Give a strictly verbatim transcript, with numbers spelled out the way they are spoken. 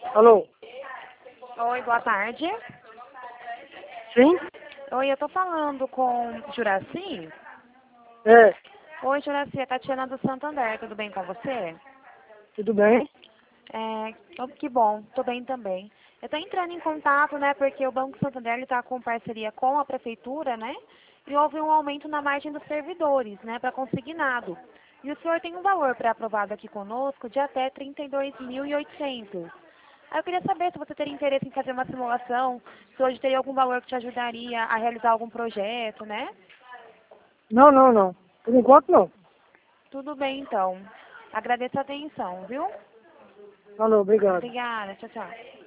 Alô? Oi, boa tarde. Sim? Oi, eu tô falando com Juraci. É, Oi, Juraci, é Tatiana do Santander, tudo bem com você? tudo bem? É, oh, que bom, tô bem também. Eu tô entrando em contato, né, porque o Banco Santander ele tá com parceria com a prefeitura, né, e houve um aumento na margem dos servidores, né, para consignado. E o senhor tem um valor pré-aprovado aqui conosco de até trinta e dois mil e oitocentos. Aí eu queria saber se você teria interesse em fazer uma simulação, se hoje teria algum valor que te ajudaria a realizar algum projeto, né? Não, não, não. Por enquanto não. Tudo bem, então. Agradeço a atenção, viu? Falou, obrigado. Obrigada. Tchau, tchau.